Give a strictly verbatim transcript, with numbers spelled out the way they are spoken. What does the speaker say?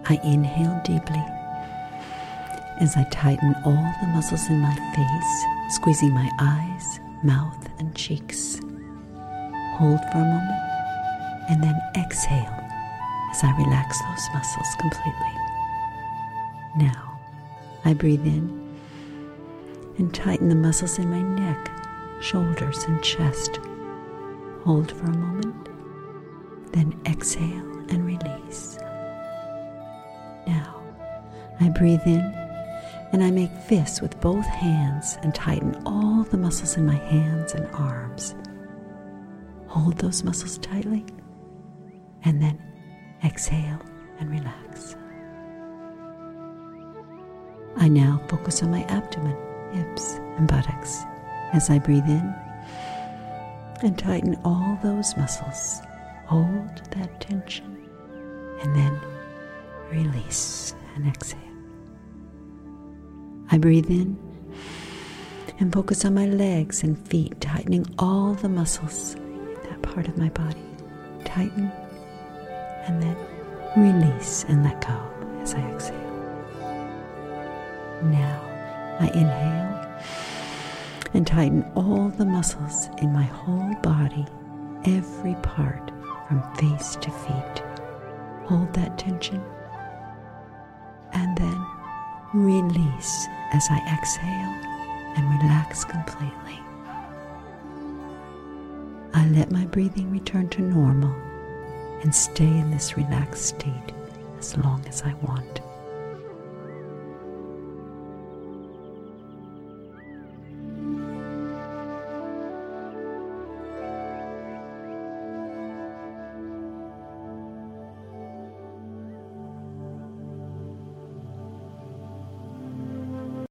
I inhale deeply as I tighten all the muscles in my face, squeezing my eyes, mouth, and cheeks. Hold for a moment, and then exhale as I relax those muscles completely. Now, I breathe in and tighten the muscles in my neck, shoulders, and chest. Hold for a moment, then exhale and release. Now, I breathe in and I make fists with both hands and tighten all the muscles in my hands and arms. Hold those muscles tightly and then exhale and relax. I now focus on my abdomen, hips, and buttocks as I breathe in and tighten all those muscles. Hold that tension and then release and exhale. I breathe in and focus on my legs and feet, tightening all the muscles in that part of my body. Tighten and then release and let go as I exhale. Now I inhale and tighten all the muscles in my whole body, every part from face to feet. Hold that tension and then release as I exhale and relax completely. I let my breathing return to normal and stay in this relaxed state as long as I want.